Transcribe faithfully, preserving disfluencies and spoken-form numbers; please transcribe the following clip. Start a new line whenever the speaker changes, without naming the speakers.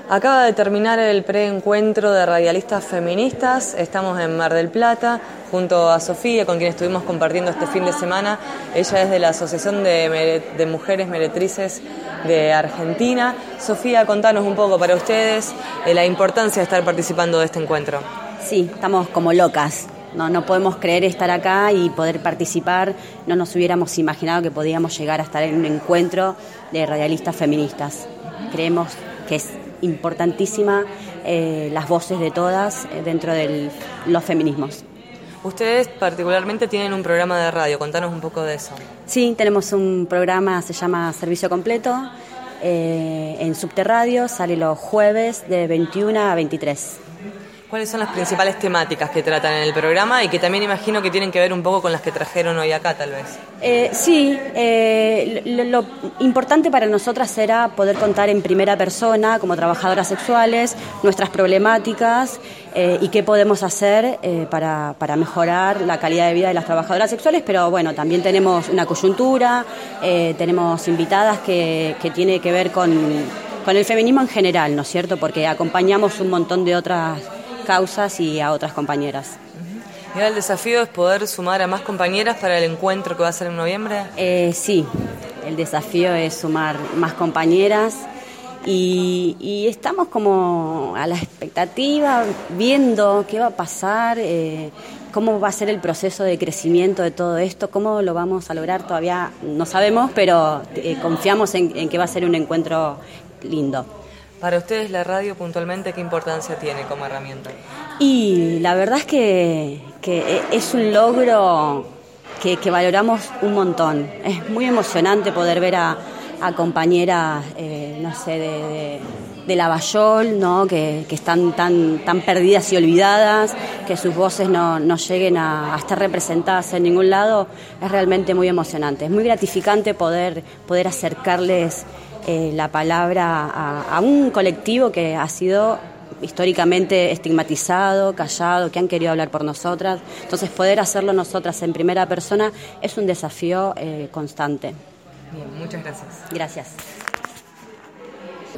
Acaba de terminar el preencuentro de radialistas feministas. Estamos en Mar del Plata junto a Sofía, con quien estuvimos compartiendo este fin de semana. Ella es de la Asociación de, Mere- de Mujeres Meretrices de Argentina. Sofía, contanos un poco para ustedes eh, la importancia de estar participando de este encuentro.
Sí, estamos como locas. No, no podemos creer estar acá y poder participar. No nos hubiéramos imaginado que podíamos llegar a estar en un encuentro de radialistas feministas. Creemos que es importantísima eh, las voces de todas eh, dentro de los feminismos.
Ustedes particularmente tienen un programa de radio, contanos un poco de eso.
Sí, tenemos un programa, se llama Servicio Completo, eh, en Subterradio, sale los jueves de veintiuna a veintitrés.
¿Cuáles son las principales temáticas que tratan en el programa y que también imagino que tienen que ver un poco con las que trajeron hoy acá, tal vez?
Eh, sí, eh, lo, lo importante para nosotras era poder contar en primera persona, como trabajadoras sexuales, nuestras problemáticas eh, y qué podemos hacer eh, para, para mejorar la calidad de vida de las trabajadoras sexuales, pero bueno, también tenemos una coyuntura, eh, tenemos invitadas que, que tiene que ver con, con el feminismo en general, ¿no es cierto? Porque acompañamos un montón de otras causas y a otras compañeras.
¿Y ahora el desafío es poder sumar a más compañeras para el encuentro que va a ser en noviembre?
Eh, sí, el desafío es sumar más compañeras y, y estamos como a la expectativa, viendo qué va a pasar, eh, cómo va a ser el proceso de crecimiento de todo esto, cómo lo vamos a lograr, todavía no sabemos, pero eh, confiamos en, en que va a ser un encuentro lindo.
Para ustedes la radio puntualmente, ¿qué importancia tiene como herramienta?
Y la verdad es que, que es un logro que, que valoramos un montón. Es muy emocionante poder ver a, a compañeras, eh, no sé, de, de, de Lavallol, ¿no? que, que están tan, tan perdidas y olvidadas, que sus voces no, no lleguen a, a estar representadas en ningún lado. Es realmente muy emocionante. Es muy gratificante poder, poder acercarles Eh, la palabra a, a un colectivo que ha sido históricamente estigmatizado, callado, que han querido hablar por nosotras. Entonces, poder hacerlo nosotras en primera persona es un desafío eh, constante.
Bien, muchas gracias.
Gracias.